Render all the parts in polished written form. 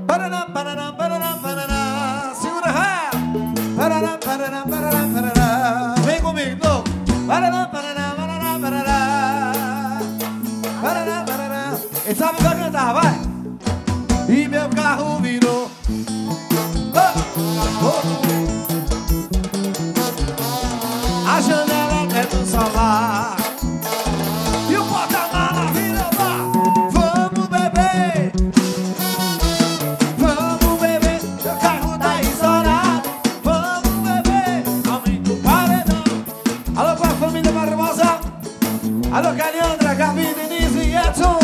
Paraná, paraná, paraná, paraná. Segura, ré. Paraná, paraná, paraná, paraná. Vem comigo, de novo. Paraná, paraná, paraná, paraná. Paraná, paraná. Ele sabe que vai cantar, vai. E meu carro virou. A janela é do solar. E o porta-mala vira lá. Vamos beber. Vamos beber. Meu carro tá estourado. Vamos beber. Aumenta o paredão. Alô pra família Barbosa. Alô Caliandra, Gabi, Denise e Edson.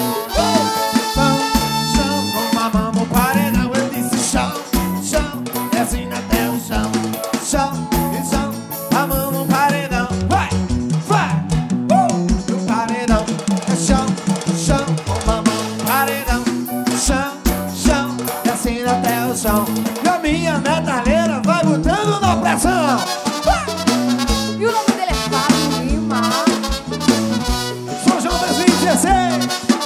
Mamamos o paredão. Eu disse chão, chão. Descendo até o chão. Chão e chão. Mamamos o paredão. Vai, vai. O paredão. É chão, chão. Mamamos o paredão. Chão, chão. Descendo até o chão. E a minha metalheira vai botando na pressão. E o nome dele é Fábio Lima. Sou João 2016.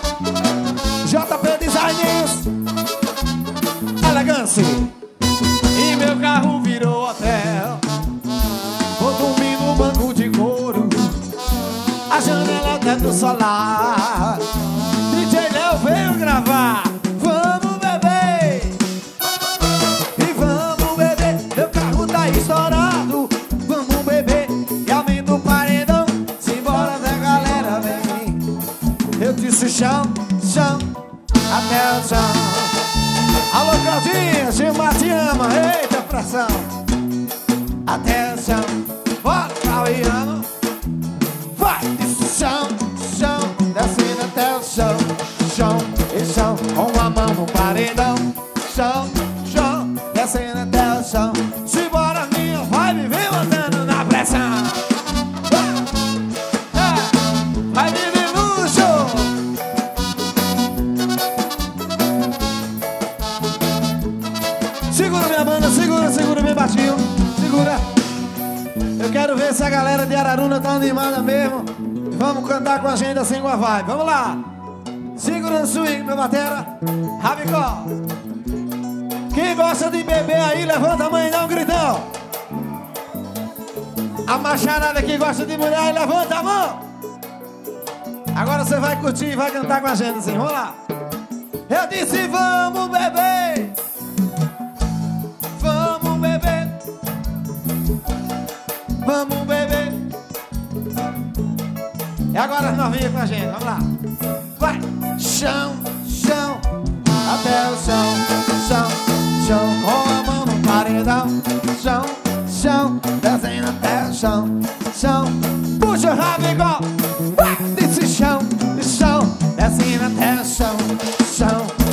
JP Designs. Elegância. E meu carro virou hotel. Vou dormir no banco de couro. A janela dentro do solar. DJ Léo veio gravar. Vamos beber. E vamos beber. Meu carro tá estourado. Vamos beber. E aumenta o paredão. Simbora, né, galera, vem. Eu disse chão, chão, até o chão. Alô, Claudinha, Gilmar te ama. Eita, pressão. Até o chão. Bora, Cauiano. Vai, disse chão, chão. Descendo até o chão. Chão e chão. Com a mão no paredão. Chão, chão. Descendo até o chão. Simbora, minha vibe, vem botando na pressão. Vai viver luxo. Segura minha banda, segura, segura bem baixinho. Segura. Eu quero ver se a galera de Araruna tá animada mesmo. Vamos cantar com a gente assim com a vibe. Vamos lá. Segura no swing, meu batera. Rabicó. Quem gosta de beber aí, levanta a mão e dá um gritão. A macharada que gosta de mulher aí, levanta a mão. Agora você vai curtir e vai cantar com a gente assim. Vamos lá. Eu disse vamos beber. Vamos beber. Vamos beber. E agora as novinhas com a gente, vamos lá. Vai! Chão, chão, até o chão. Chão, chão, com a mão no paredão. Chão, chão, descendo até o chão. Chão, puxa o rabo igual. Vai! Desse chão, chão, descendo até o chão. Chão.